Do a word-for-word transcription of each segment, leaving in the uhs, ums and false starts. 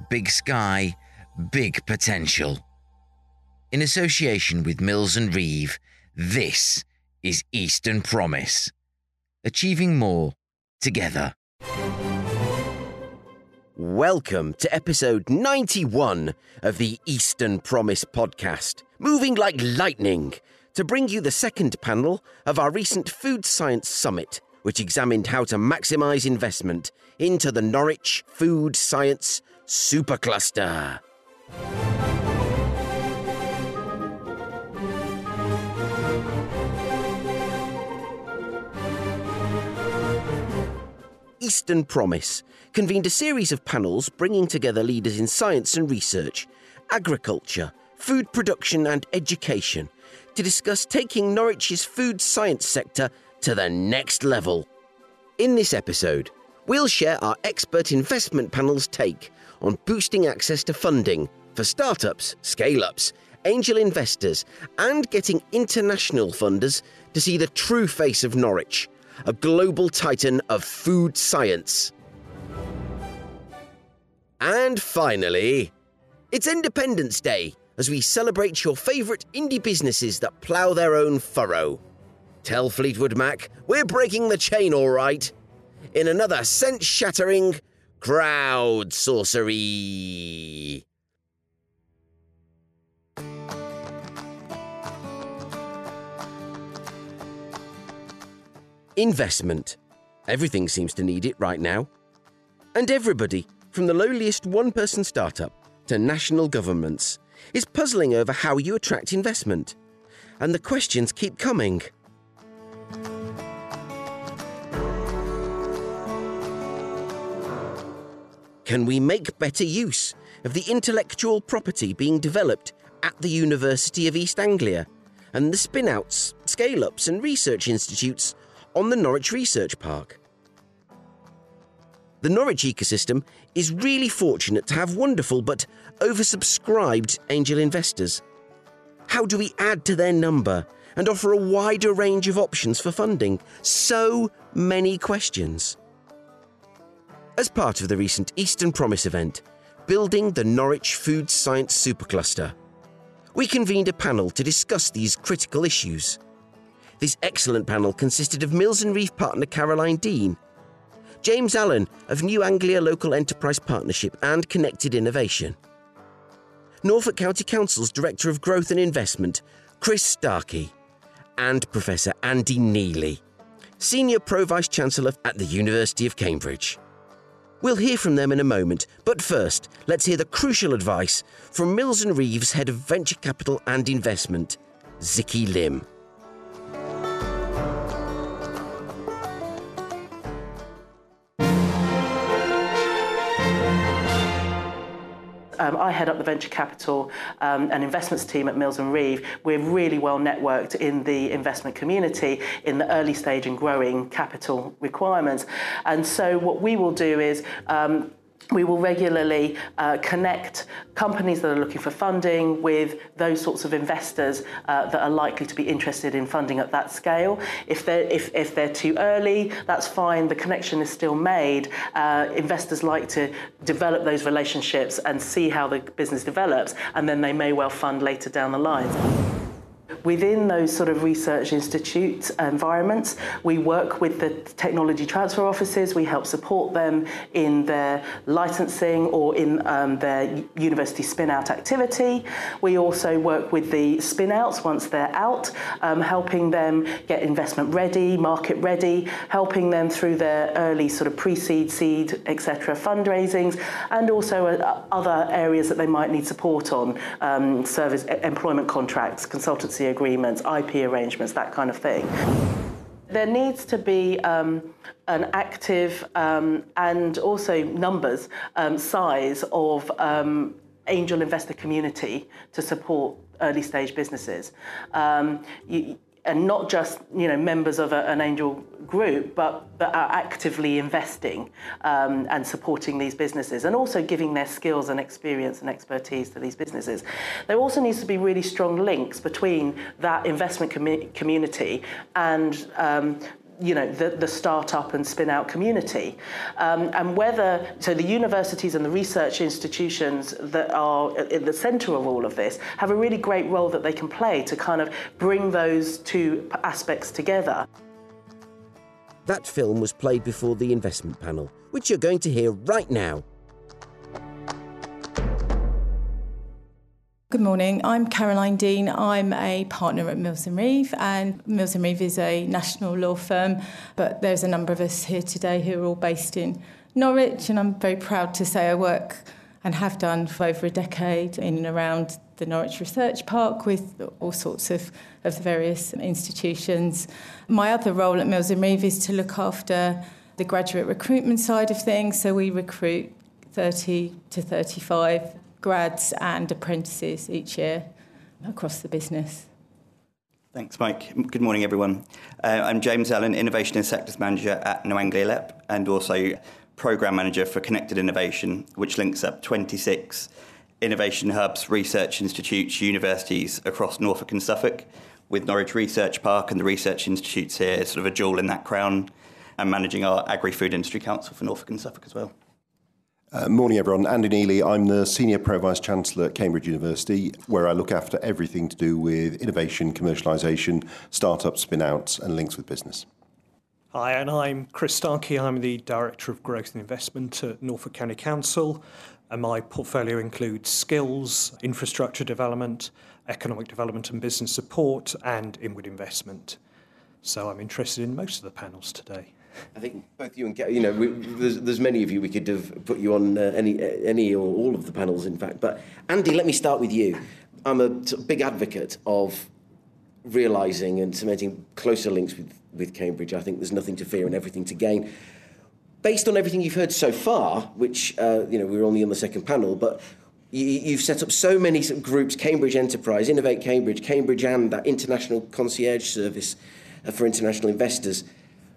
big sky, big potential. In association with Mills and Reeve, this is Eastern Promise. Achieving more together. Welcome to episode ninety-one of the Eastern Promise podcast, moving like lightning to bring you the second panel of our recent Food Science Summit, which examined how to maximise investment into the Norwich Food Science Supercluster. Eastern Promise convened a series of panels bringing together leaders in science and research, agriculture, food production and education to discuss taking Norwich's food science sector to the next level. In this episode, we'll share our expert investment panel's take on boosting access to funding for startups, scale-ups, angel investors, and getting international funders to see the true face of Norwich, a global titan of food science. And finally, it's Independence Day as we celebrate your favourite indie businesses that plough their own furrow. Tell Fleetwood Mac we're breaking the chain all right in another sense-shattering crowd sorcery. Investment. Everything seems to need it right now. And everybody, from the lowliest one-person startup to national governments, is puzzling over how you attract investment. And the questions keep coming. Can we make better use of the intellectual property being developed at the University of East Anglia and the spin-outs, scale-ups and research institutes on the Norwich Research Park? The Norwich ecosystem is really fortunate to have wonderful but oversubscribed angel investors. How do we add to their number and offer a wider range of options for funding? So many questions. As part of the recent Eastern Promise event, Building the Norwich Food Science Supercluster, we convened a panel to discuss these critical issues. This excellent panel consisted of Mills and Reeve partner Caroline Dean, James Allen of New Anglia Local Enterprise Partnership and Connected Innovation, Norfolk County Council's Director of Growth and Investment, Chris Starkey, and Professor Andy Neely, Senior Pro-Vice-Chancellor at the University of Cambridge. We'll hear from them in a moment, but first, let's hear the crucial advice from Mills and Reeve's Head of Venture Capital and Investment, Ziki Lim. Um, I head up the venture capital um, and investments team at Mills and Reeve. We're really well networked in the investment community in the early stage and growing capital requirements. And so what we will do is um, we will regularly uh, connect companies that are looking for funding with those sorts of investors uh, that are likely to be interested in funding at that scale. If they're, if, if they're too early, that's fine. The connection is still made. Uh, investors like to develop those relationships and see how the business develops, and then they may well fund later down the line. Within those sort of research institute environments, we work with the technology transfer offices. We help support them in their licensing or in um, their university spin-out activity. We also work with the spin-outs once they're out, um, helping them get investment ready, market ready, helping them through their early sort of pre-seed, seed, et cetera fundraisings, and also uh, other areas that they might need support on, um, service, employment contracts, consultancy agreements, I P arrangements, that kind of thing. There needs to be um, an active um, and also numbers, um, size of um, angel investor community to support early stage businesses. Um, you, and not just, you know, members of a, an angel group, but that are actively investing um, and supporting these businesses, and also giving their skills and experience and expertise to these businesses. There also needs to be really strong links between that investment com- community and um, you know, the, the start-up and spin-out community. Um, and whether, so the universities and the research institutions that are at the centre of all of this have a really great role that they can play to kind of bring those two aspects together. That film was played before the investment panel, which you're going to hear right now. Good morning, I'm Caroline Dean. I'm a partner at Mills and Reeve, and Mills and Reeve is a national law firm, but there's a number of us here today who are all based in Norwich, and I'm very proud to say I work and have done for over a decade in and around the Norwich Research Park with all sorts of, of the various institutions. My other role at Mills and Reeve is to look after the graduate recruitment side of things, so we recruit thirty to thirty-five grads and apprentices each year across the business. Thanks, Mike. Good morning, everyone. Uh, I'm James Allen, Innovation and Sectors Manager at New Anglia Lep, and also Programme Manager for Connected Innovation, which links up twenty-six innovation hubs, research institutes, universities across Norfolk and Suffolk, with Norwich Research Park and the research institutes here, sort of a jewel in that crown, and managing our Agri-Food Industry Council for Norfolk and Suffolk as well. Uh, morning, everyone. Andy Neely. I'm the Senior Pro-Vice Chancellor at Cambridge University, where I look after everything to do with innovation, commercialisation, start-ups, spin-outs and links with business. Hi, and I'm Chris Starkey. I'm the Director of Growth and Investment at Norfolk County Council, and my portfolio includes skills, infrastructure development, economic development and business support, and inward investment. So I'm interested in most of the panels today. I think both you and Gary, you know, we, there's, there's many of you we could have put you on uh, any any or all of the panels, in fact. But Andy, let me start with you. I'm a t- big advocate of realising and cementing closer links with, with Cambridge. I think there's nothing to fear and everything to gain. Based on everything you've heard so far, which, uh, you know, we're only on the second panel, but you, you've set up so many sort of groups, Cambridge Enterprise, Innovate Cambridge, Cambridge and that international concierge service uh, for international investors.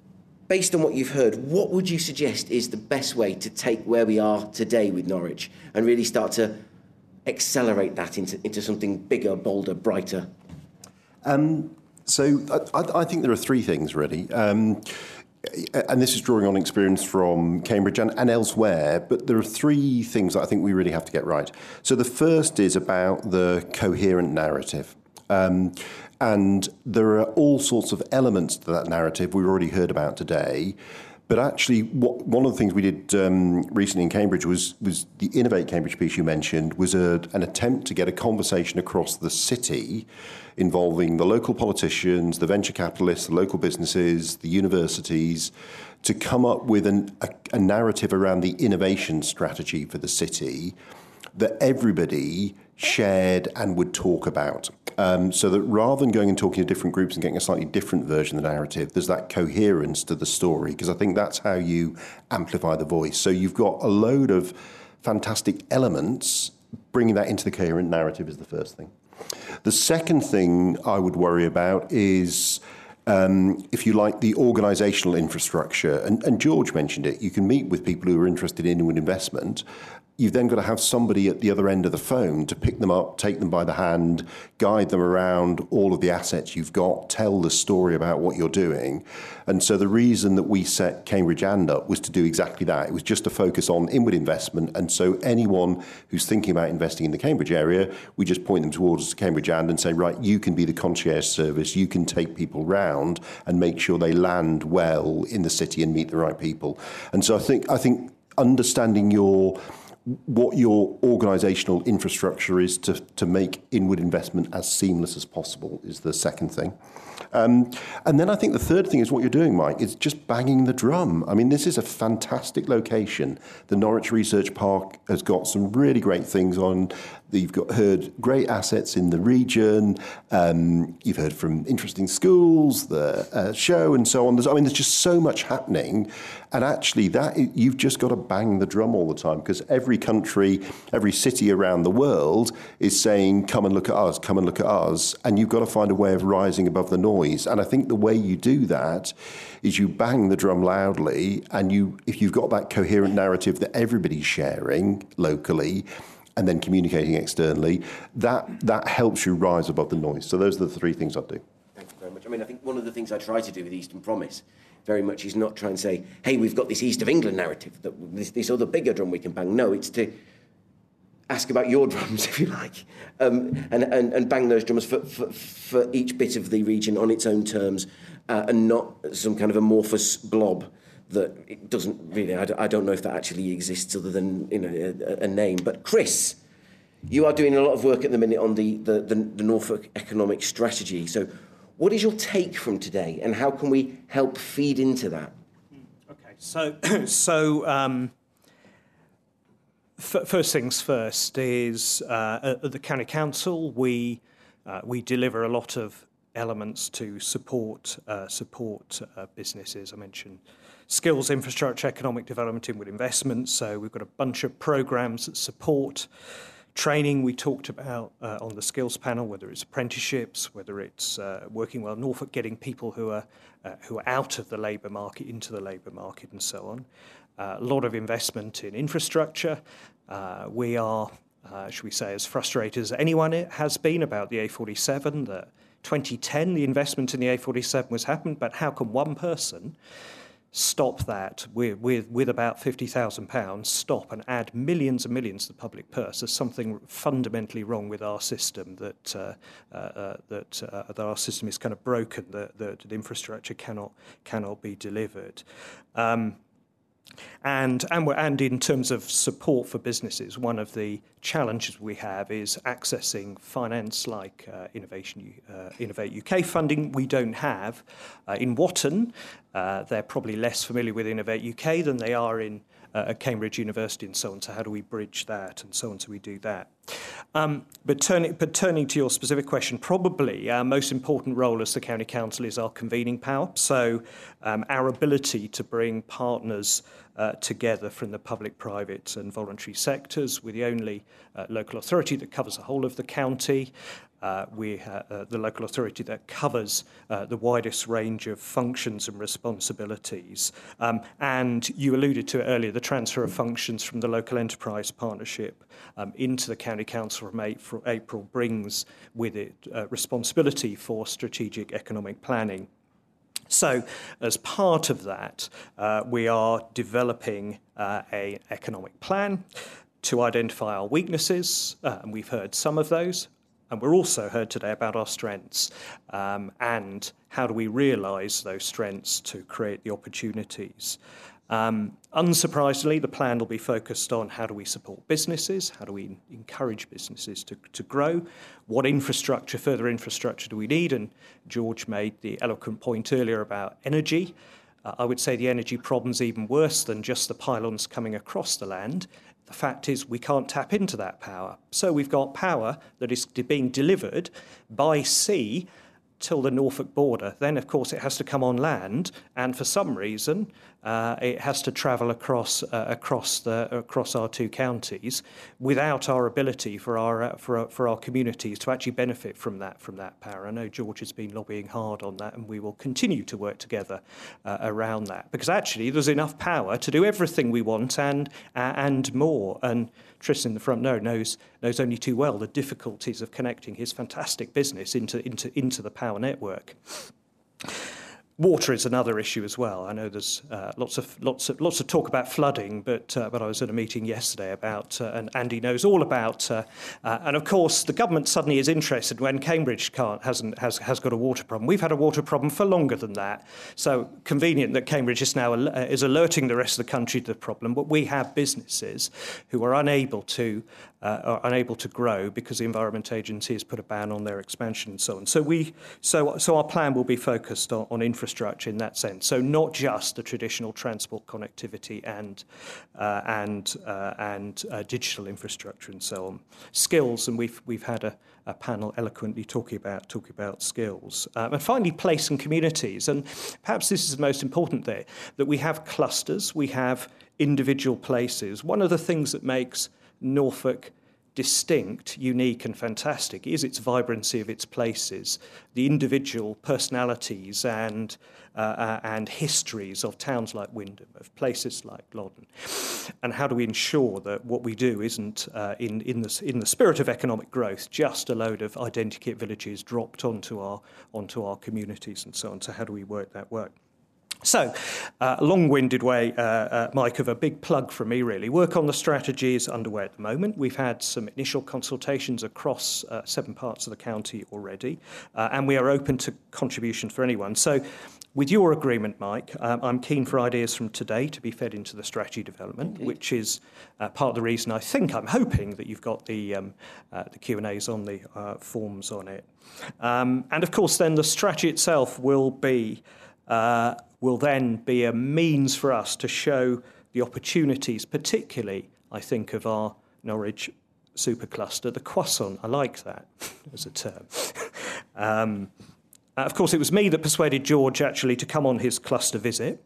Based on what you've heard, what would you suggest is the best way to take where we are today with Norwich and really start to accelerate that into, into something bigger, bolder, brighter? Um, so I, I think there are three things, really. Um, and this is drawing on experience from Cambridge and, and elsewhere, but there are three things that I think we really have to get right. So the first is about the coherent narrative. Um, and there are all sorts of elements to that narrative we've already heard about today. But actually, what, one of the things we did um, recently in Cambridge was, was the Innovate Cambridge piece you mentioned was a, an attempt to get a conversation across the city involving the local politicians, the venture capitalists, the local businesses, the universities, to come up with an, a, a narrative around the innovation strategy for the city that everybody shared and would talk about. Um, so that rather than going and talking to different groups and getting a slightly different version of the narrative, there's that coherence to the story, because I think that's how you amplify the voice. So you've got a load of fantastic elements, bringing that into the coherent narrative is the first thing. The second thing I would worry about is, um, if you like, the organisational infrastructure. And, and George mentioned it. You can meet with people who are interested in inward investment. You've then got to have somebody at the other end of the phone to pick them up, take them by the hand, guide them around all of the assets you've got, tell the story about what you're doing. And so the reason that we set Cambridge And up was to do exactly that. It was just to focus on inward investment. And so anyone who's thinking about investing in the Cambridge area, we just point them towards Cambridge And and say, right, you can be the concierge service, you can take people round and make sure they land well in the city and meet the right people. And so I think I think understanding your what your organisational infrastructure is to, to make inward investment as seamless as possible is the second thing. Um, and then I think the third thing is what you're doing, Mike, is just banging the drum. I mean, this is a fantastic location. The Norwich Research Park has got some really great things on. You've got heard great assets in the region. Um, you've heard from interesting schools, the uh, show and so on. There's, I mean, there's just so much happening. And actually, that you've just got to bang the drum all the time, because every country, every city around the world is saying, come and look at us, come and look at us. And you've got to find a way of rising above the noise. And I think the way you do that is you bang the drum loudly, and you, if you've got that coherent narrative that everybody's sharing locally, and then communicating externally, that that helps you rise above the noise. So those are the three things I'd do. Thank you very much. I mean, I think one of the things I try to do with Eastern Promise very much is not try and say, hey, we've got this East of England narrative, that this, this other bigger drum we can bang. No, it's to ask about your drums, if you like, um, and, and, and bang those drums for, for, for each bit of the region on its own terms, uh, and not some kind of amorphous blob that it doesn't really, I don't, I don't know if that actually exists other than, you know, a, a name. But Chris, you are doing a lot of work at the minute on the, the, the, the Norfolk economic strategy. So what is your take from today, and how can we help feed into that? Okay, so, so um, f- first things first is uh, at the County Council, we, uh, we deliver a lot of elements to support, uh, support uh, businesses. I mentioned skills, infrastructure, economic development, inward investment. So we've got a bunch of programs that support training. We talked about uh, on the skills panel, whether it's apprenticeships, whether it's uh, working well Norfolk, getting people who are uh, who are out of the labour market into the labour market, and so on. Uh, a lot of investment in infrastructure. Uh, we are, uh, should we say, as frustrated as anyone it has been about the A forty-seven. The twenty ten, the investment in the A forty-seven was happened, but how can one person stop that with, with, with about fifty thousand pounds, stop and add millions and millions to the public purse? There's something fundamentally wrong with our system, that uh, uh, that, uh, that our system is kind of broken, that, that the infrastructure cannot cannot be delivered. Um, And and, we're, and in terms of support for businesses, one of the challenges we have is accessing finance like uh, Innovation uh, Innovate U K funding. We don't have. Uh, in Wotton, uh, they're probably less familiar with Innovate U K than they are in uh, at Cambridge University and so on. So how do we bridge that and so on? So we do that. Um, but, turning, but turning to your specific question, probably our most important role as the County Council is our convening power. So um, our ability to bring partners uh, together from the public, private and voluntary sectors. We're the only uh, local authority that covers the whole of the county. Uh, we have uh, the local authority that covers uh, the widest range of functions and responsibilities. Um, and you alluded to it earlier, the transfer of functions from the local enterprise partnership um, into the County Council from April, April brings with it uh, responsibility for strategic economic planning. So, as part of that, uh, we are developing uh, an economic plan to identify our weaknesses, uh, and we've heard some of those. And we're also heard today about our strengths um, and how do we realise those strengths to create the opportunities. Um, unsurprisingly, the plan will be focused on how do we support businesses, how do we encourage businesses to, to grow, what infrastructure, further infrastructure do we need, and George made the eloquent point earlier about energy. Uh, I would say the energy problem's even worse than just the pylons coming across the land. The fact is we can't tap into that power. So we've got power that is being delivered by sea till the Norfolk border. Then, of course, it has to come on land, and for some reason, uh, it has to travel across uh, across the across our two counties, without our ability for our uh, for our, for our communities to actually benefit from that from that power. I know George has been lobbying hard on that, and we will continue to work together uh, around that, because actually there's enough power to do everything we want and uh, and more. And Tristan in the front row knows knows only too well the difficulties of connecting his fantastic business into into into the power network. Water is another issue as well. I know there's uh, lots of lots of lots of talk about flooding, but uh, but I was at a meeting yesterday about, uh, and Andy knows all about, uh, uh, and of course the government suddenly is interested when Cambridge can't hasn't has has got a water problem. We've had a water problem for longer than that. So convenient that Cambridge is now uh, is alerting the rest of the country to the problem. But we have businesses who are unable to uh, are unable to grow because the Environment Agency has put a ban on their expansion and so on. So we so so our plan will be focused on, on infrastructure. Infrastructure in that sense, so not just the traditional transport connectivity and uh, and uh, and uh, digital infrastructure and so on. Skills, and we've we've had a, a panel eloquently talking about talking about skills, um, and finally place and communities. And perhaps this is the most important there, that we have clusters, we have individual places. One of the things that makes Norfolk distinct, unique and fantastic is its vibrancy of its places, the individual personalities and uh, uh, and histories of towns like Wymondham, of places like Loddon. And how do we ensure that what we do isn't, uh, in, in, the, in the spirit of economic growth, just a load of identikit villages dropped onto our, onto our communities and so on. So how do we work that work? So, uh, long-winded way, uh, uh, Mike, of a big plug from me, really. Work on the strategy is underway at the moment. We've had some initial consultations across uh, seven parts of the county already, uh, and we are open to contributions for anyone. So, with your agreement, Mike, um, I'm keen for ideas from today to be fed into the strategy development, Indeed. which is uh, part of the reason I think I'm hoping that you've got the um, uh, the Q and A's on the uh, forms on it. Um, and, of course, then the strategy itself will be... Uh, will then be a means for us to show the opportunities, particularly, I think, of our Norwich supercluster, the croissant. I like that as a term. um, of course, it was me that persuaded George, actually, to come on his cluster visit,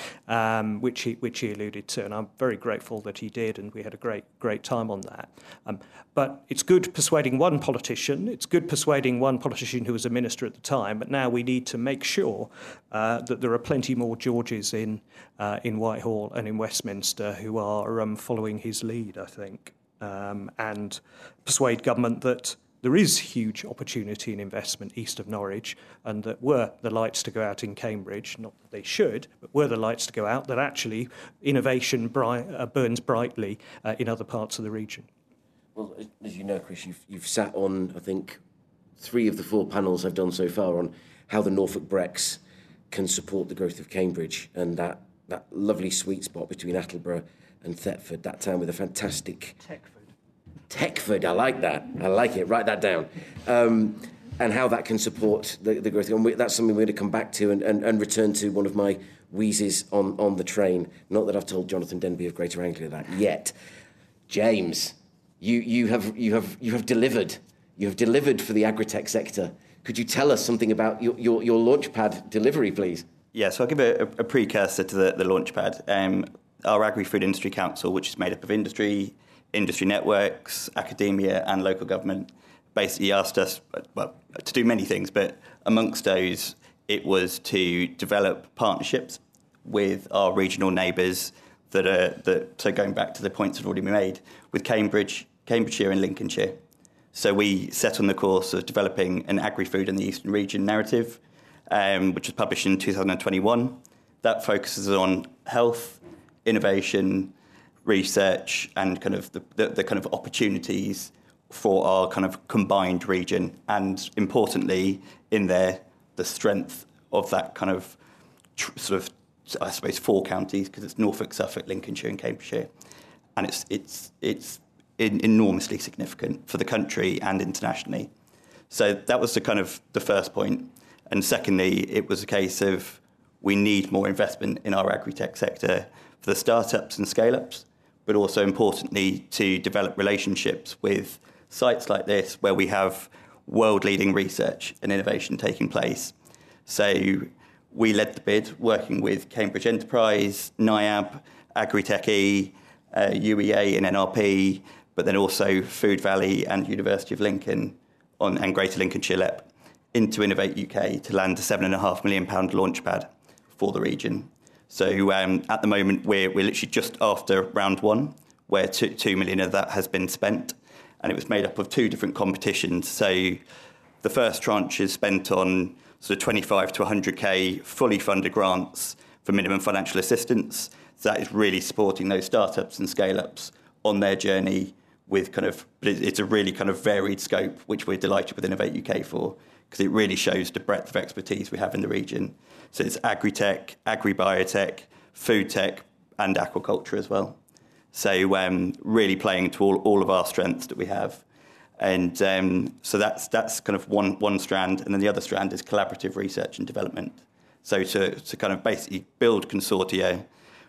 um, which he which he alluded to, and I'm very grateful that he did, and we had a great great time on that. Um, but it's good persuading one politician. It's good persuading one politician who was a minister at the time. But now we need to make sure uh, that there are plenty more Georges in uh, in Whitehall and in Westminster who are um, following his lead, I think, um, and persuade government that there is huge opportunity in investment east of Norwich, and that were the lights to go out in Cambridge, not that they should, but were the lights to go out, that actually innovation bright, uh, burns brightly uh, in other parts of the region. Well, as you know, Chris, you've, you've sat on, I think, three of the four panels I've done so far on how the Norfolk Brex can support the growth of Cambridge, and that, that lovely sweet spot between Attleborough and Thetford, that town with a fantastic... Techford. Techford, I like that. I like it. Write that down. Um, and how that can support the, the growth. And we, that's something we're going to come back to and, and, and return to one of my wheezes on, on the train. Not that I've told Jonathan Denby of Greater Anglia that yet. James, you, you, have, you, have, you have delivered. You have delivered for the agritech sector. Could you tell us something about your, your, your Launchpad delivery, please? Yeah, so I'll give a, a precursor to the, the Launchpad. Um, our Agri-Food Industry Council, which is made up of industry, industry networks, academia and local government, basically asked us, well, to do many things, but amongst those, it was to develop partnerships with our regional neighbours that are, that, so going back to the points that have already been made, with Cambridge, Cambridgeshire and Lincolnshire. So we set on the course of developing an agri-food in the Eastern Region narrative, um, which was published in two thousand twenty-one. That focuses on health, innovation, research and kind of the, the, the kind of opportunities for our kind of combined region, and importantly in there the strength of that kind of tr- sort of I suppose four counties, because it's Norfolk, Suffolk, Lincolnshire and Cambridgeshire, and it's it's it's in, enormously significant for the country and internationally. So that was the kind of the first point, and secondly it was a case of we need more investment in our agri-tech sector for the startups and scale-ups, but also importantly to develop relationships with sites like this where we have world-leading research and innovation taking place. So we led the bid working with Cambridge Enterprise, NIAB, Agritech-E, uh, U E A and N R P, but then also Food Valley and University of Lincoln on, and Greater Lincolnshire L E P into Innovate U K to land a seven and a half million pound launchpad for the region. So um, at the moment, we're, we're literally just after round one, where two, two million of that has been spent. And it was made up of two different competitions. So the first tranche is spent on sort of twenty-five to one hundred K fully funded grants for minimum financial assistance. So that is really supporting those startups and scale-ups on their journey with kind of, but it's a really kind of varied scope, which we're delighted with Innovate U K for, because it really shows the breadth of expertise we have in the region. So it's agri-tech, agri-biotech, food tech, and aquaculture as well. So um, really playing to all, all of our strengths that we have. And um, so that's that's kind of one, one strand. And then the other strand is collaborative research and development. So to, to kind of basically build consortia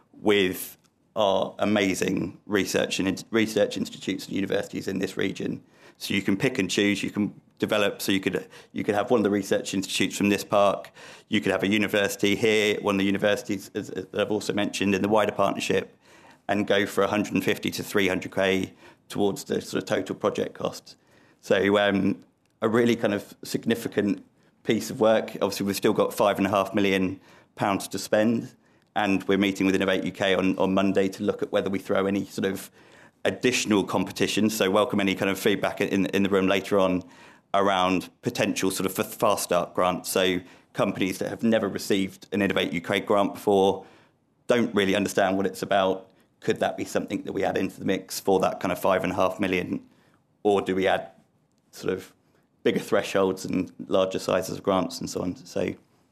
with our amazing research and research institutes and universities in this region. So you can pick and choose, you can develop, so you could you could have one of the research institutes from this park, you could have a university here, one of the universities as, as I've also mentioned in the wider partnership, and go for one hundred fifty to three hundred K towards the sort of total project cost. So um, a really kind of significant piece of work. Obviously, we've still got five and a half million pounds to spend, and we're meeting with Innovate U K on, on Monday to look at whether we throw any sort of additional competitions. So welcome any kind of feedback in, in the room later on around potential sort of fast start grants. So companies that have never received an Innovate U K grant before, don't really understand what it's about. Could that be something that we add into the mix for that kind of five and a half million? Or do we add sort of bigger thresholds and larger sizes of grants and so on? So,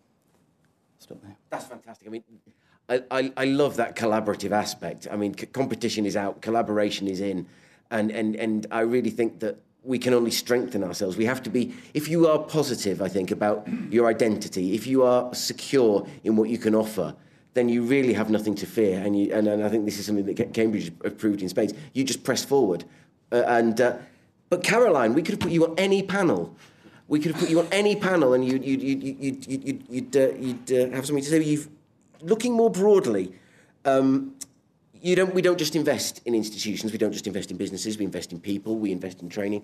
stop there. That's fantastic. I mean, I, I, I love that collaborative aspect. I mean, c- competition is out, collaboration is in, and, and, and I really think that we can only strengthen ourselves. We have to be, if you are positive, I think, about your identity, if you are secure in what you can offer, then you really have nothing to fear. And, you, and, and I think this is something that Cambridge have proved in spades. You just press forward. Uh, and uh, But Caroline, we could have put you on any panel. We could have put you on any panel and you'd, you'd, you'd, you'd, you'd, you'd, uh, you'd uh, have something to say. You've, looking more broadly, um, you don't, we don't just invest in institutions, we don't just invest in businesses, we invest in people, we invest in training.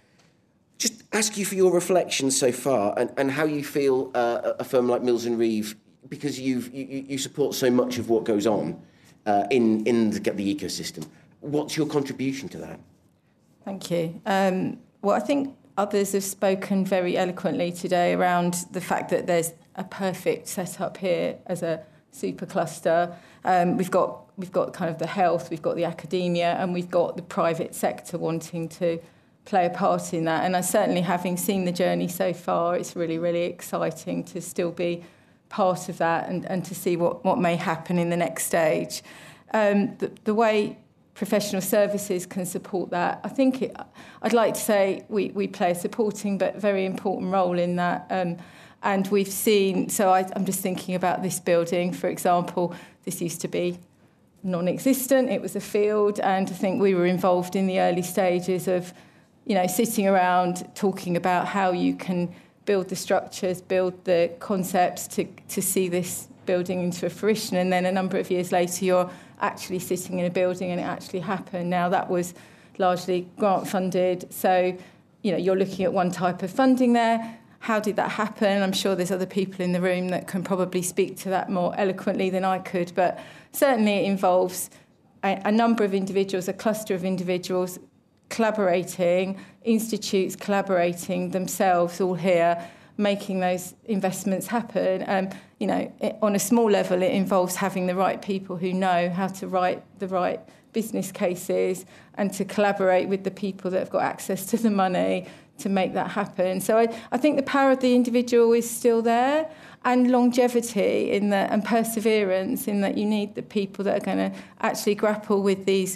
Just ask you for your reflections so far and, and how you feel uh, a firm like Mills and Reeve, because you've, you, you support so much of what goes on uh, in, in the, the ecosystem. What's your contribution to that? Thank you. Um, well, I think others have spoken very eloquently today around the fact that there's a perfect setup here as a super cluster. Um, we've got we've got kind of the health, we've got the academia, and we've got the private sector wanting to play a part in that. And I certainly, having seen the journey so far, it's really, really exciting to still be part of that and, and to see what, what may happen in the next stage. Um, the, the way professional services can support that, I think it, I'd like to say we, we play a supporting but very important role in that. Um, and we've seen, so I, I'm just thinking about this building, for example. This used to be non-existent, it was a field, and I think we were involved in the early stages of, you know, sitting around talking about how you can build the structures, build the concepts to, to see this building into a fruition. And then a number of years later, you're actually sitting in a building and it actually happened. Now, that was largely grant funded. So, you know, you're looking at one type of funding there. How did that happen? I'm sure there's other people in the room that can probably speak to that more eloquently than I could. But certainly it involves a, a number of individuals, a cluster of individuals collaborating, institutes collaborating themselves all here, making those investments happen. Um, you know, it, on a small level, it involves having the right people who know how to write the right business cases and to collaborate with the people that have got access to the money to make that happen. So I, I think the power of the individual is still there, and longevity in that, and perseverance in that you need the people that are going to actually grapple with these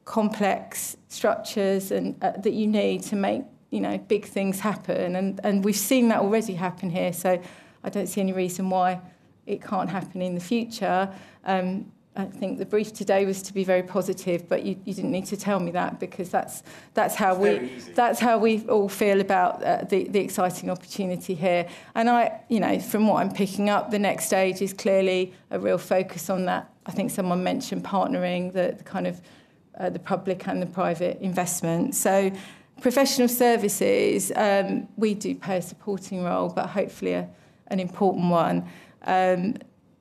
complex structures and uh, that you need to make, you know, big things happen. And, and we've seen that already happen here, so I don't see any reason why it can't happen in the future. Um, I think the brief today was to be very positive, but you, you didn't need to tell me that, because that's that's how we that's how we all feel about uh, the the exciting opportunity here. And I, you know, from what I'm picking up, the next stage is clearly a real focus on that. I think someone mentioned partnering the, the kind of uh, the public and the private investment. So professional services, um, we do play a supporting role, but hopefully a, an important one. Um,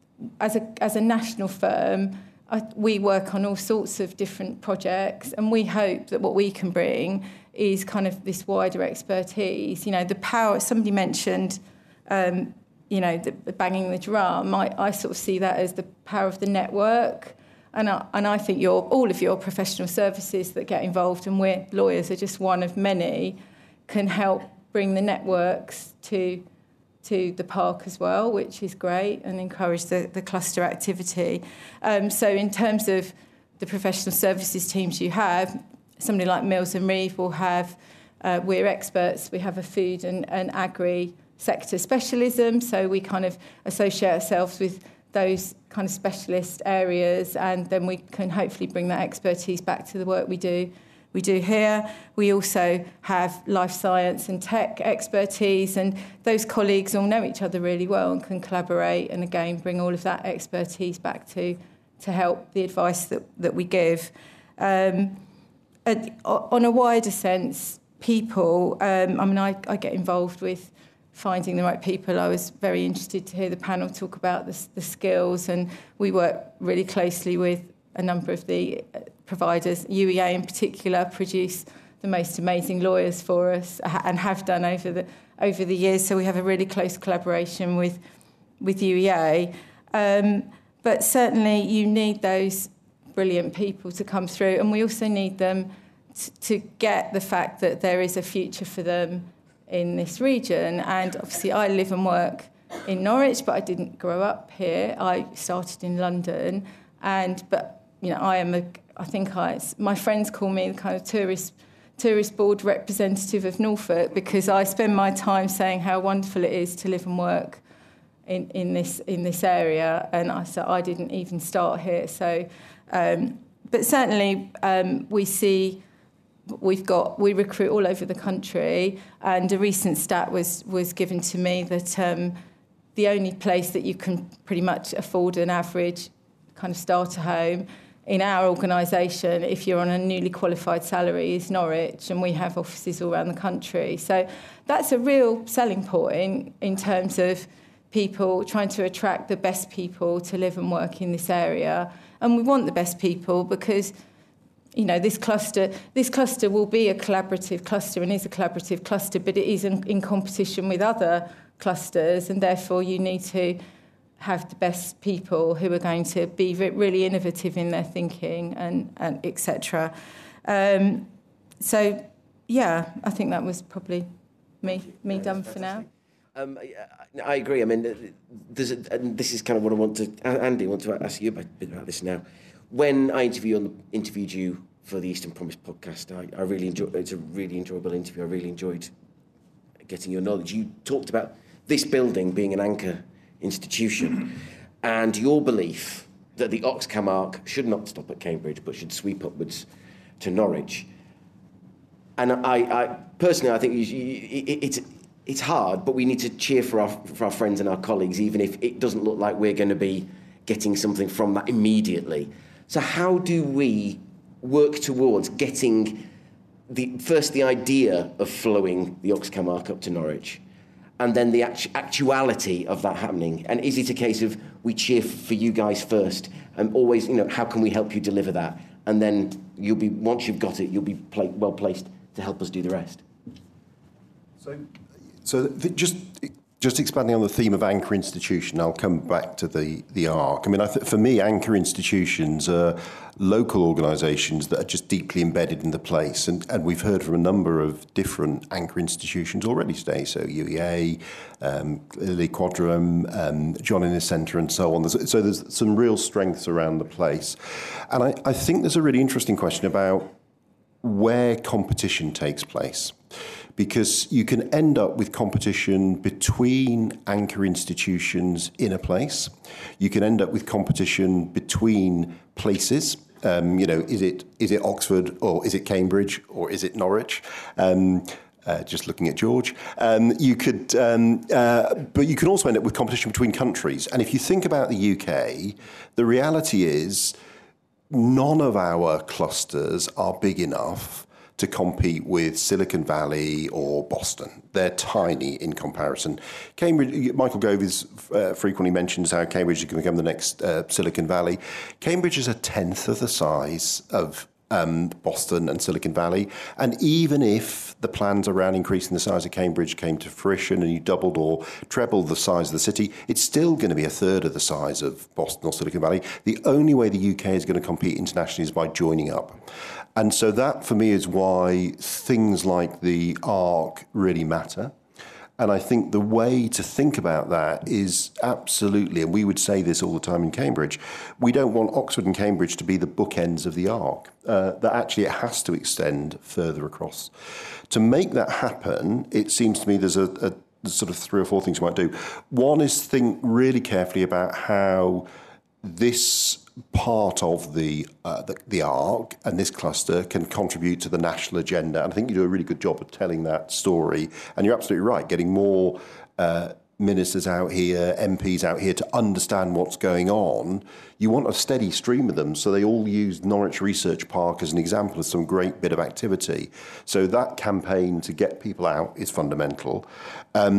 As a as a national firm, I, we work on all sorts of different projects, and we hope that what we can bring is kind of this wider expertise. You know, the power. Somebody mentioned, um, you know, the, the banging the drum. I, I sort of see that as the power of the network, and I, and I think your all of your professional services that get involved, and we're lawyers are just one of many, can help bring the networks to. to the park as well, which is great, and encourage the, the cluster activity. Um, so in terms of the professional services teams you have, somebody like Mills and Reeve will have, uh, we're experts, we have a food and, and agri sector specialism, so we kind of associate ourselves with those kind of specialist areas, and then we can hopefully bring that expertise back to the work we do We do here. We also have life science and tech expertise, and those colleagues all know each other really well and can collaborate, and again bring all of that expertise back to to help the advice that, that we give. Um, on a wider sense, people, um, I mean, I, I get involved with finding the right people. I was very interested to hear the panel talk about the, the skills, and we work really closely with a number of the providers. U E A in particular produce the most amazing lawyers for us and have done over the over the years. So we have a really close collaboration with with U E A. Um, but certainly you need those brilliant people to come through, and we also need them t- to get the fact that there is a future for them in this region. And obviously I live and work in Norwich, but I didn't grow up here. I started in London, and but you know I am a I think I my friends call me the kind of tourist tourist board representative of Norfolk, because I spend my time saying how wonderful it is to live and work in, in this in this area, and I so I didn't even start here. So, um, but certainly um, we see. We've got we recruit all over the country, and a recent stat was was given to me that um, the only place that you can pretty much afford an average kind of starter home in our organisation, if you're on a newly qualified salary, is Norwich, and we have offices all around the country. So that's a real selling point in terms of people trying to attract the best people to live and work in this area, and we want the best people because. You know, this cluster this cluster will be a collaborative cluster and is a collaborative cluster, but it is in, in competition with other clusters, and therefore you need to have the best people who are going to be really innovative in their thinking and, and et cetera. Um, so, yeah, I think that was probably me me yeah, done for now. Um, I, I agree. I mean, there's a, and this is kind of what I want to... Andy, I want to ask you a bit about this now. When I interview on the, interviewed you for the Eastern Promise podcast, I, I really enjoyed. It's a really enjoyable interview. I really enjoyed getting your knowledge. You talked about this building being an anchor institution, and your belief that the Oxcam arc should not stop at Cambridge but should sweep upwards to Norwich. And I, I personally, I think you, you, it, it's it's hard, but we need to cheer for our for our friends and our colleagues, even if it doesn't look like we're going to be getting something from that immediately. So how do we work towards getting the first the idea of flowing the Oxcam arc up to Norwich, and then the actu- actuality of that happening? And is it a case of we cheer for you guys first, and always, you know, how can we help you deliver that? And then you'll be once you've got it, you'll be pla- well placed to help us do the rest. So, so the, just. Just expanding on the theme of anchor institution, I'll come back to the, the arc. I mean, I th- for me, anchor institutions are local organisations that are just deeply embedded in the place. And, and we've heard from a number of different anchor institutions already today. So U E A, um, Lily Quadrum, um, John Innes Centre and so on. There's, so there's some real strengths around the place. And I, I think there's a really interesting question about where competition takes place. Because you can end up with competition between anchor institutions in a place. You can end up with competition between places. Um, you know, is it is it Oxford or is it Cambridge or is it Norwich? Um, uh, just looking at George. Um, you could, um, uh, but you can also end up with competition between countries. And if you think about the U K, the reality is none of our clusters are big enough to compete with Silicon Valley or Boston. They're tiny in comparison. Cambridge, Michael Gove is, uh, frequently mentions how Cambridge is going to become the next uh, Silicon Valley. Cambridge is a tenth of the size of um, Boston and Silicon Valley. And even if the plans around increasing the size of Cambridge came to fruition and you doubled or trebled the size of the city, it's still going to be a third of the size of Boston or Silicon Valley. The only way the U K is going to compete internationally is by joining up. And so that, for me, is why things like the ARC really matter. And I think the way to think about that is absolutely, and we would say this all the time in Cambridge, we don't want Oxford and Cambridge to be the bookends of the ARC, uh, that actually it has to extend further across. To make that happen, it seems to me there's a, a sort of three or four things you might do. One is think really carefully about how this part of the, uh, the the ARC and this cluster can contribute to the national agenda. And I think you do a really good job of telling that story. And you're absolutely right, getting more uh, ministers out here, M Ps out here to understand what's going on. You want a steady stream of them. So they all use Norwich Research Park as an example of some great bit of activity. So that campaign to get people out is fundamental. Um,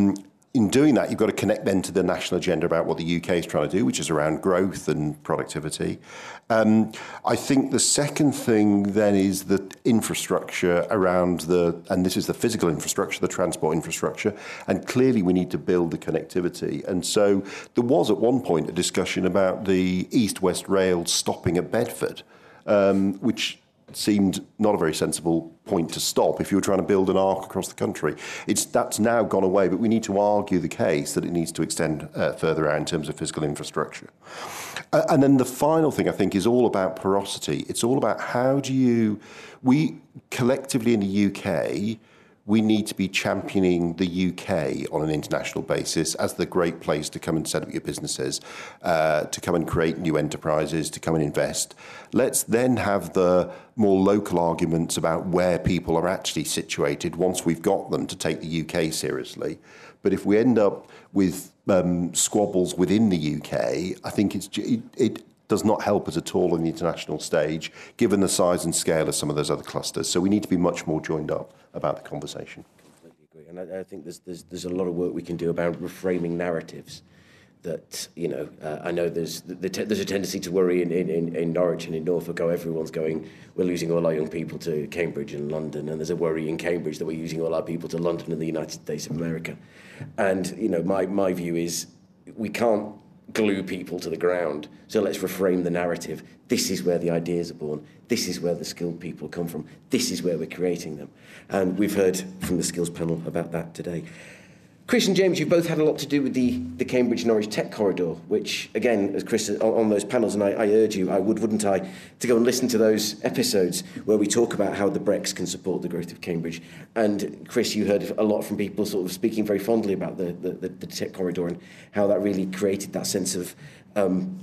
in doing that, you've got to connect then to the national agenda about what the U K is trying to do, which is around growth and productivity. Um, I think the second thing then is the infrastructure around the, and this is the physical infrastructure, the transport infrastructure, and clearly we need to build the connectivity. And so there was at one point a discussion about the East-West Rail stopping at Bedford, um, which seemed not a very sensible point to stop if you were trying to build an arc across the country. It's that's now gone away, but we need to argue the case that it needs to extend uh, further out in terms of physical infrastructure. Uh, and then the final thing, I think, is all about porosity. It's all about how do you... We collectively in the U K... we need to be championing the U K on an international basis as the great place to come and set up your businesses, uh, to come and create new enterprises, to come and invest. Let's then have the more local arguments about where people are actually situated once we've got them to take the U K seriously. But if we end up with um, squabbles within the U K, I think it's it, it does not help us at all on the international stage, given the size and scale of some of those other clusters. So we need to be much more joined up about the conversation. Completely agree. And I, I think there's, there's there's a lot of work we can do about reframing narratives. That, you know, uh, I know there's the, the te- there's a tendency to worry in, in, in Norwich and in Norfolk, oh, everyone's going, we're losing all our young people to Cambridge and London, and there's a worry in Cambridge that we're using all our people to London and the United States of America. And, you know, my, my view is we can't glue people to the ground. So let's reframe the narrative. This is where the ideas are born. This is where the skilled people come from. This is where we're creating them. And we've heard from the skills panel about that today. Chris and James, you've both had a lot to do with the, the Cambridge-Norwich Tech Corridor, which, again, as Chris, on, on those panels, and I, I urge you, I would, wouldn't I, to go and listen to those episodes where we talk about how the Brex can support the growth of Cambridge. And, Chris, you heard a lot from people sort of speaking very fondly about the, the, the, the Tech Corridor and how that really created that sense of um,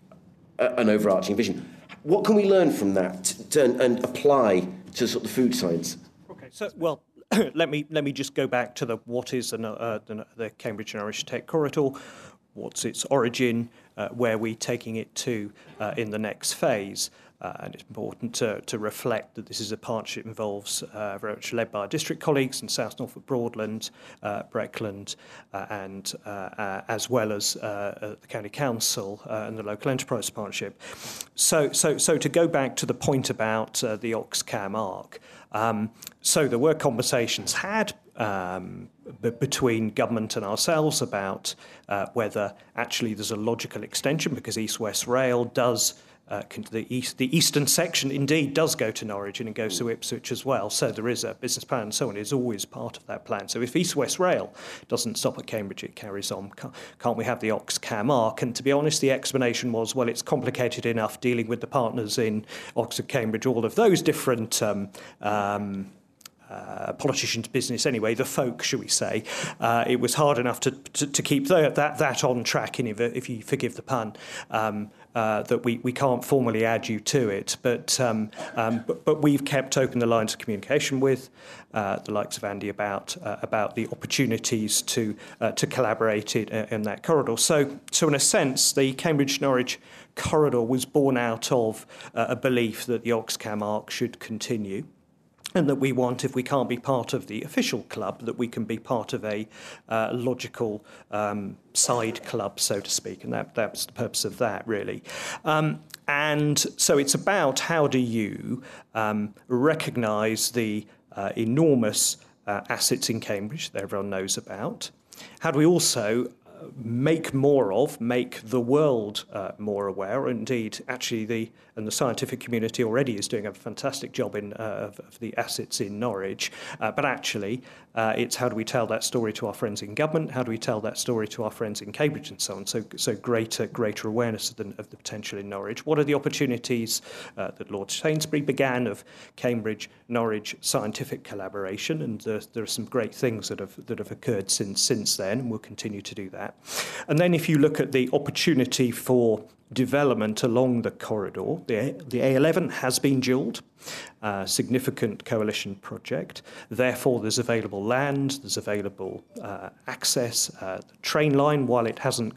a, an overarching vision. What can we learn from that to, and, and apply to sort of food science? Okay, so, well, let me let me just go back to the what is the, uh, the, the Cambridge and Norwich Tech Corridor, what's its origin, uh, where we're taking it to uh, in the next phase. Uh, and it's important to, to reflect that this is a partnership that involves uh, very much led by our district colleagues in South Norfolk Broadland, uh, Breckland, uh, and uh, uh, as well as uh, the County Council uh, and the Local Enterprise Partnership. So, so, so to go back to the point about uh, the Oxcam arc, um, so there were conversations had um, b- between government and ourselves about uh, whether actually there's a logical extension, because East West Rail does Uh, the east, the eastern section indeed does go to Norwich and it goes to Ipswich as well. So there is a business plan and so on. It's always part of that plan. So if East West Rail doesn't stop at Cambridge, it carries on. Can't we have the Oxcam arc? And to be honest, the explanation was, well, it's complicated enough dealing with the partners in Oxford, Cambridge, all of those different um, um, Uh, politicians' business anyway, the folk, shall we say. Uh, it was hard enough to to, to keep the, that that on track, and if, if you forgive the pun, um, uh, that we, we can't formally add you to it. But um, um, but, but we've kept open the lines of communication with uh, the likes of Andy about uh, about the opportunities to uh, to collaborate in, in that corridor. So so in a sense, the Cambridge-Norwich corridor was born out of uh, a belief that the Oxcam arc should continue. And that we want, if we can't be part of the official club, that we can be part of a uh, logical um, side club, so to speak. And that, that's the purpose of that, really. Um, and so it's about how do you um, recognise the uh, enormous uh, assets in Cambridge that everyone knows about. How do we also make more of, make the world uh, more aware. Indeed, actually, the and the scientific community already is doing a fantastic job in uh, of, of the assets in Norwich. Uh, but actually, uh, it's how do we tell that story to our friends in government? How do we tell that story to our friends in Cambridge and so on? So, so greater, greater awareness of the, of the potential in Norwich. What are the opportunities uh, that Lord Sainsbury began of Cambridge-Norwich scientific collaboration? And there, there are some great things that have that have occurred since since then, and we'll continue to do that. And then if you look at the opportunity for development along the corridor, the, the A eleven has been dualled, uh, significant coalition project. Therefore, there's available land, there's available uh, access. Uh, the train line, while it hasn't got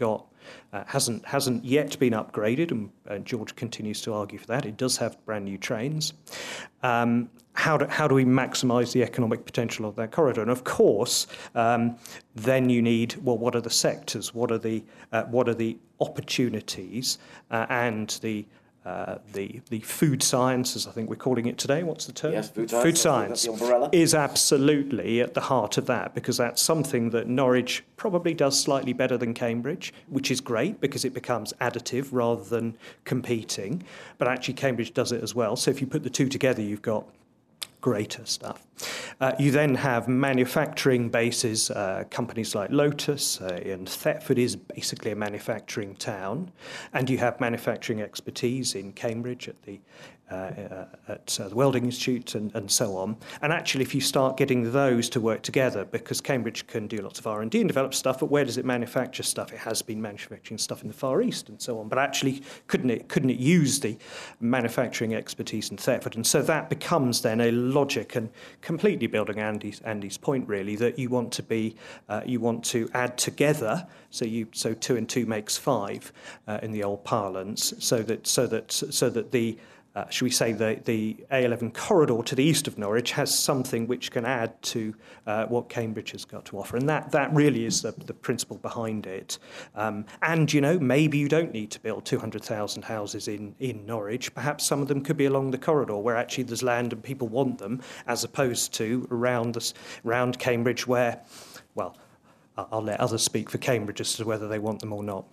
uh, hasn't hasn't yet been upgraded, and uh, George continues to argue for that. It does have brand new trains. Um, how do how do we maximise the economic potential of that corridor? And of course, um, then you need, well, what are the sectors? What are the uh, what are the opportunities uh, and the Uh, the the food science, as I think we're calling it today. What's the term? Yes, food science. Food science That's the umbrella. is absolutely at the heart of that, because that's something that Norwich probably does slightly better than Cambridge, which is great because it becomes additive rather than competing. But actually, Cambridge does it as well. So if you put the two together, you've got greater stuff. Uh, you then have manufacturing bases, uh, companies like Lotus, uh, and Thetford is basically a manufacturing town, and you have manufacturing expertise in Cambridge at the uh, uh, at uh, the Welding Institute and, and so on. And actually, if you start getting those to work together, because Cambridge can do lots of R and D and develop stuff, but where does it manufacture stuff? It has been manufacturing stuff in the Far East and so on. But actually, couldn't it couldn't it use the manufacturing expertise in Thetford? And so that becomes then a logic, and completely building Andy's Andy's point really, that you want to be uh, you want to add together. So you so two and two makes five uh, in the old parlance. So that so that so that the Uh, should we say the, the A eleven corridor to the east of Norwich has something which can add to uh, what Cambridge has got to offer. And that, that really is the, the principle behind it. Um, and, you know, maybe you don't need to build two hundred thousand houses in, in Norwich. Perhaps some of them could be along the corridor where actually there's land and people want them, as opposed to around, the, around Cambridge where, well, I'll let others speak for Cambridge as to whether they want them or not.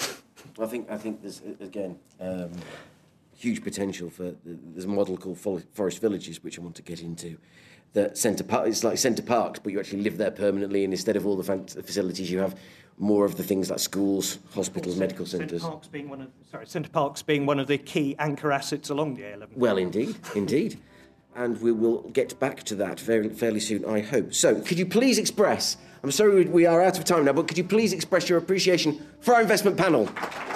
I think, I think there's, again... Um huge potential for, there's a model called Forest Villages, which I want to get into, that Centre Park, it's like Centre Parks, but you actually live there permanently, and instead of all the facilities, you have more of the things like schools, hospitals, medical centres. Centre Parks being one of, sorry, Centre Parks being one of the key anchor assets along the A eleven. Well, indeed, indeed. And we will get back to that very, fairly soon, I hope. So, could you please express, I'm sorry we are out of time now, but could you please express your appreciation for our investment panel?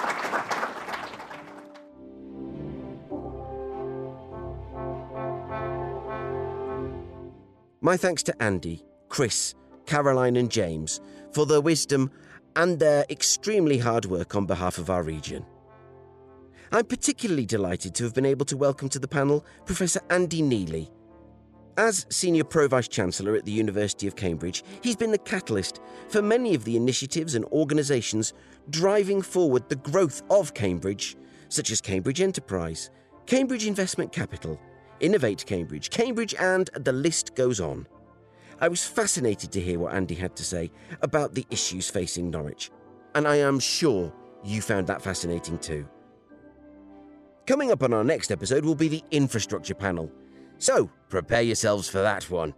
My thanks to Andy, Chris, Caroline and James for their wisdom and their extremely hard work on behalf of our region. I'm particularly delighted to have been able to welcome to the panel Professor Andy Neely. As Senior Pro-Vice-Chancellor at the University of Cambridge, he's been the catalyst for many of the initiatives and organisations driving forward the growth of Cambridge, such as Cambridge Enterprise, Cambridge Investment Capital, Innovate Cambridge, Cambridge, and the list goes on. I was fascinated to hear what Andy had to say about the issues facing Norwich, and I am sure you found that fascinating too. Coming up on our next episode will be the infrastructure panel, so prepare yourselves for that one.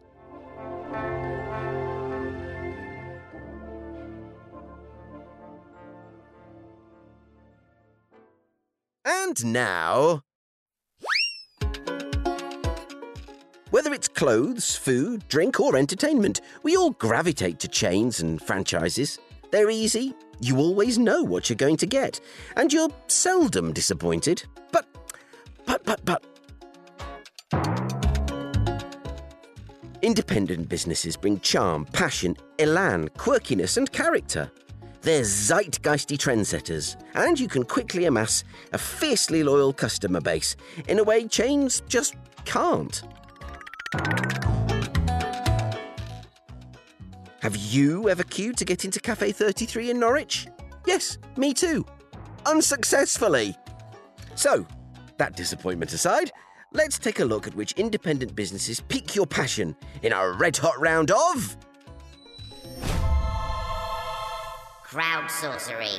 And now... Whether it's clothes, food, drink or entertainment, we all gravitate to chains and franchises. They're easy, you always know what you're going to get, and you're seldom disappointed. But, but, but, but... Independent businesses bring charm, passion, elan, quirkiness and character. They're zeitgeisty trendsetters, and you can quickly amass a fiercely loyal customer base in a way chains just can't. Have you ever queued to get into Cafe thirty-three in Norwich? Yes, me too. Unsuccessfully. So, that disappointment aside, let's take a look at which independent businesses pique your passion in a red-hot round of... Crowd sorcery.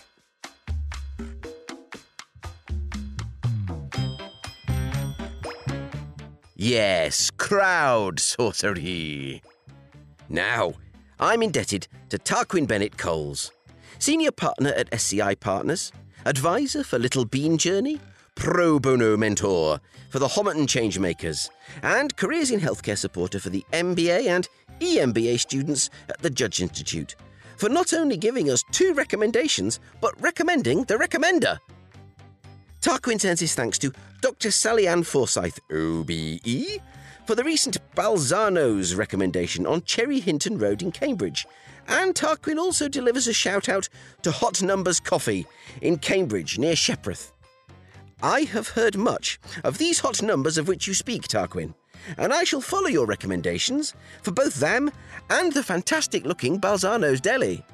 Yes, crowd sorcery. Now, I'm indebted to Tarquin Bennett Coles, Senior Partner at S C I Partners, Advisor for Little Bean Journey, Pro Bono Mentor for the Homerton Changemakers, and Careers in Healthcare Supporter for the M B A and E M B A students at the Judge Institute, for not only giving us two recommendations, but recommending the recommender. Tarquin sends his thanks to Doctor Sally Ann Forsyth, O B E, for the recent Balzano's recommendation on Cherry Hinton Road in Cambridge, And Tarquin also delivers a shout-out to Hot Numbers Coffee in Cambridge, near Shepreth. I have heard much of these hot numbers of which you speak, Tarquin, and I shall follow your recommendations for both them and the fantastic-looking Balzano's Deli.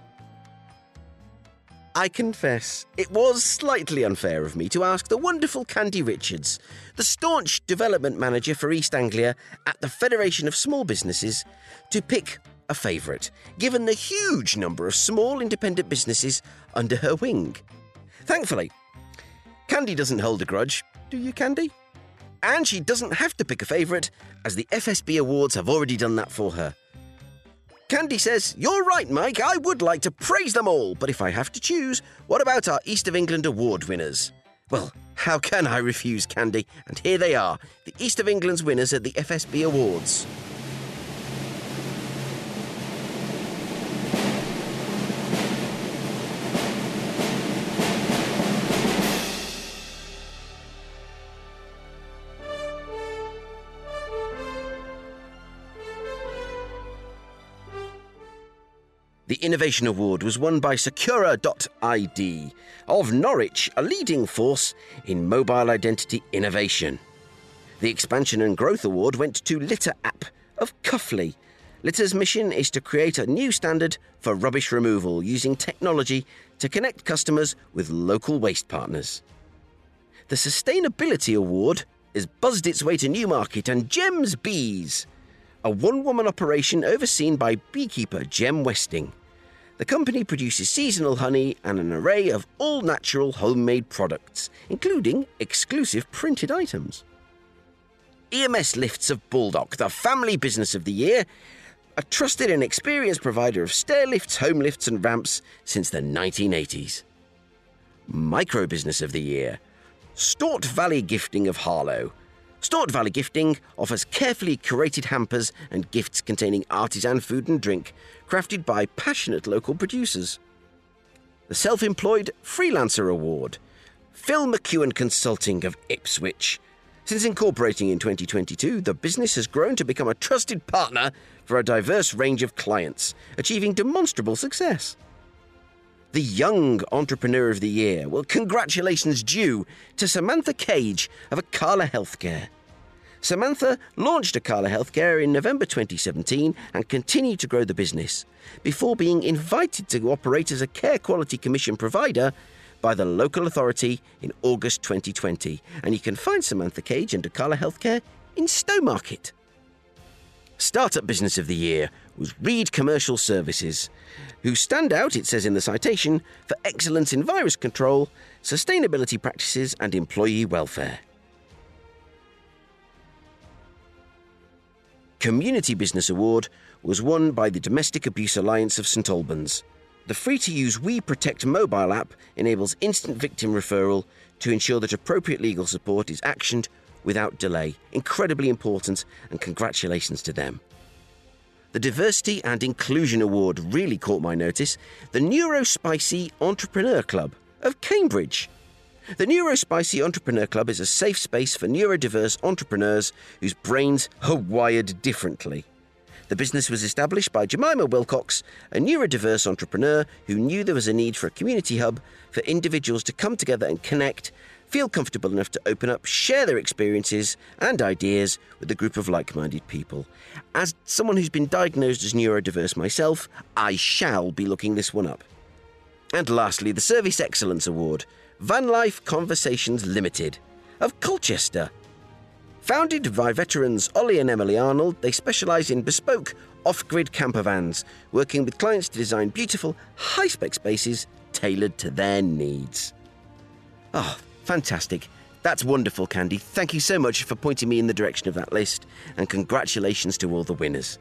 I confess, it was slightly unfair of me to ask the wonderful Candy Richards, the staunch development manager for East Anglia at the Federation of Small Businesses, to pick a favourite, given the huge number of small independent businesses under her wing. Thankfully, Candy doesn't hold a grudge, do you, Candy? And she doesn't have to pick a favourite, as the F S B Awards have already done that for her. Candy says, "You're right, Mike, I would like to praise them all, but if I have to choose, what about our East of England Award winners?" Well, how can I refuse, Candy? And here they are, the East of England's winners at the F S B Awards. The Innovation Award was won by Secura dot I D of Norwich, a leading force in mobile identity innovation. The Expansion and Growth Award went to Litter App of Cuffley. Litter's mission is to create a new standard for rubbish removal using technology to connect customers with local waste partners. The Sustainability Award has buzzed its way to Newmarket and Gems Bees, a one-woman operation overseen by beekeeper Jem Westing. The company produces seasonal honey and an array of all-natural homemade products, including exclusive printed items. E M S Lifts of Baldock, the family business of the year, a trusted and experienced provider of stair lifts, home lifts and ramps since the nineteen eighties. Micro Business of the Year, Stort Valley Gifting of Harlow. Stort Valley Gifting offers carefully curated hampers and gifts containing artisan food and drink, crafted by passionate local producers. The Self-Employed Freelancer Award, Phil McEwen Consulting of Ipswich. Since incorporating in twenty twenty-two, the business has grown to become a trusted partner for a diverse range of clients, achieving demonstrable success. The Young Entrepreneur of the Year, well, congratulations due to Samantha Cage of Akala Healthcare. Samantha launched Akala Healthcare in November twenty seventeen and continued to grow the business, before being invited to operate as a Care Quality Commission provider by the local authority in August twenty twenty. And you can find Samantha Cage and Akala Healthcare in Stowmarket. Startup Business of the Year was Reed Commercial Services, who stand out, it says in the citation, for excellence in virus control, sustainability practices and employee welfare. Community Business Award was won by the Domestic Abuse Alliance of St Albans. The free-to-use We Protect mobile app enables instant victim referral to ensure that appropriate legal support is actioned without delay. Incredibly important, and congratulations to them. The Diversity and Inclusion Award really caught my notice. The Neurospicy Entrepreneur Club of Cambridge. The Neurospicy Entrepreneur Club is a safe space for neurodiverse entrepreneurs whose brains are wired differently. The business was established by Jemima Wilcox, a neurodiverse entrepreneur who knew there was a need for a community hub for individuals to come together and connect, feel comfortable enough to open up, share their experiences and ideas with a group of like-minded people. As someone who's been diagnosed as neurodiverse myself, I shall be looking this one up. And lastly, the Service Excellence Award, Van Life Conversations Limited of Colchester. Founded by veterans Ollie and Emily Arnold, they specialise in bespoke off-grid camper vans, working with clients to design beautiful, high-spec spaces tailored to their needs. Oh, fantastic. That's wonderful, Candy. Thank you so much for pointing me in the direction of that list, and congratulations to all the winners.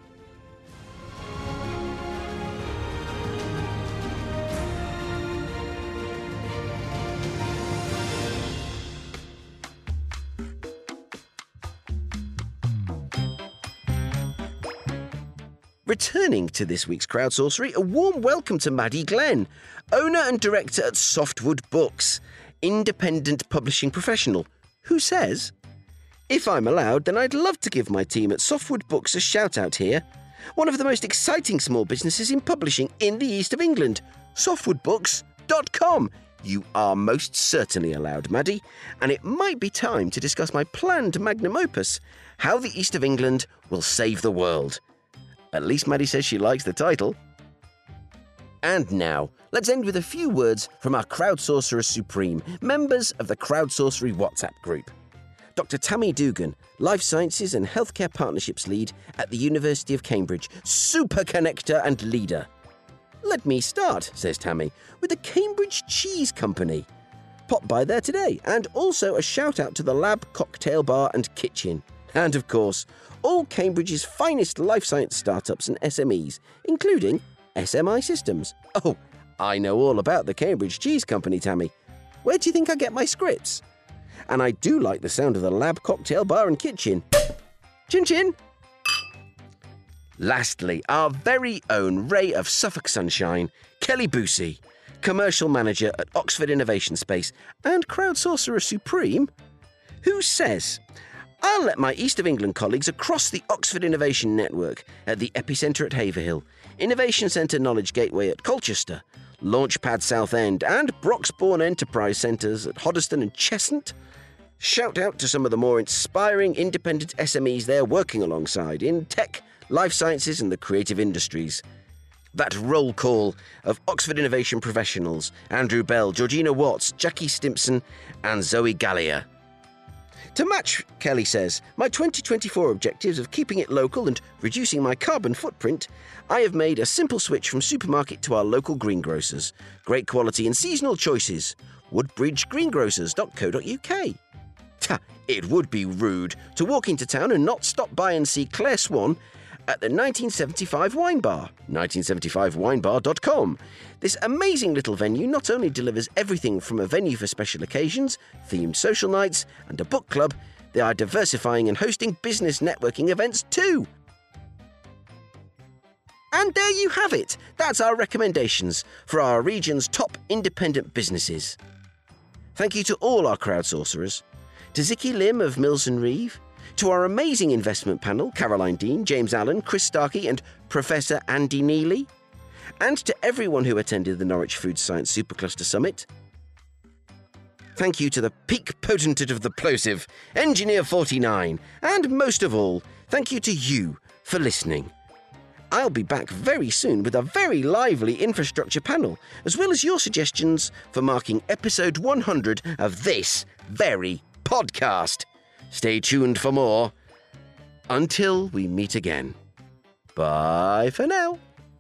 Returning to this week's Crowdsourcery, a warm welcome to Maddie Glenn, owner and director at Softwood Books, independent publishing professional, who says, "If I'm allowed, then I'd love to give my team at Softwood Books a shout-out here. one of the most exciting small businesses in publishing in the east of England, softwood books dot com. You are most certainly allowed, Maddie, and it might be time to discuss my planned magnum opus, How the East of England Will Save the World. At least Maddie says she likes the title. And now, let's end with a few words from our Crowdsourcerer Supreme, members of the Crowdsourcery WhatsApp group. Doctor Tammy Dugan, Life Sciences and Healthcare Partnerships Lead at the University of Cambridge, super connector and leader. Let me start, says Tammy, with the Cambridge Cheese Company. Pop by there today, and also a shout out to the Lab Cocktail Bar and Kitchen. And of course, all Cambridge's finest life science startups and S M Es, including S M I Systems. Oh, I know all about the Cambridge Cheese Company, Tammy. Where do you think I get my scripts? And I do like the sound of the Lab Cocktail Bar and Kitchen. Chin chin! Lastly, our very own ray of Suffolk sunshine, Kelly Boosie, Commercial Manager at Oxford Innovation Space and Crowdsourcerer Supreme, who says, I'll let my East of England colleagues across the Oxford Innovation Network at the Epicentre at Haverhill, Innovation Centre Knowledge Gateway at Colchester, Launchpad Southend and Broxbourne Enterprise Centres at Hoddesdon and Cheshunt, shout out to some of the more inspiring independent S M Es they're working alongside in tech, life sciences and the creative industries. That roll call of Oxford Innovation professionals, Andrew Bell, Georgina Watts, Jackie Stimpson and Zoe Gallia. To match, Kelly says, my twenty twenty-four objectives of keeping it local and reducing my carbon footprint, I have made a simple switch from supermarket to our local greengrocers. Great quality and seasonal choices. woodbridge greengrocers dot co dot uk. Ta, it would be rude to walk into town and not stop by and see Claire Swan at the nineteen seventy-five Wine Bar, nineteen seventy-five wine bar dot com. This amazing little venue not only delivers everything from a venue for special occasions, themed social nights, and a book club, they are diversifying and hosting business networking events too. And there you have it. That's our recommendations for our region's top independent businesses. Thank you to all our crowdsourcerers, to Zicky Lim of Mills and Reeve, to our amazing investment panel, Caroline Dean, James Allen, Chris Starkey and Professor Andy Neely, and to everyone who attended the Norwich Food Science Supercluster Summit. Thank you to the peak potentate of the plosive, Engineer forty-nine, and most of all, thank you to you for listening. I'll be back very soon with a very lively infrastructure panel, as well as your suggestions for marking episode one hundred of this very podcast. Stay tuned for more. Until we meet again. Bye for now.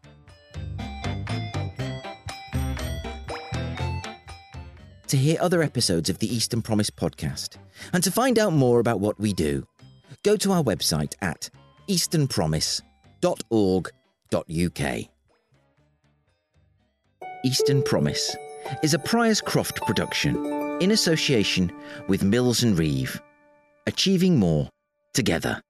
To hear other episodes of the Eastern Promise podcast and to find out more about what we do, go to our website at eastern promise dot org dot uk. Eastern Promise is a Priors Croft production in association with Mills and Reeve, achieving more together.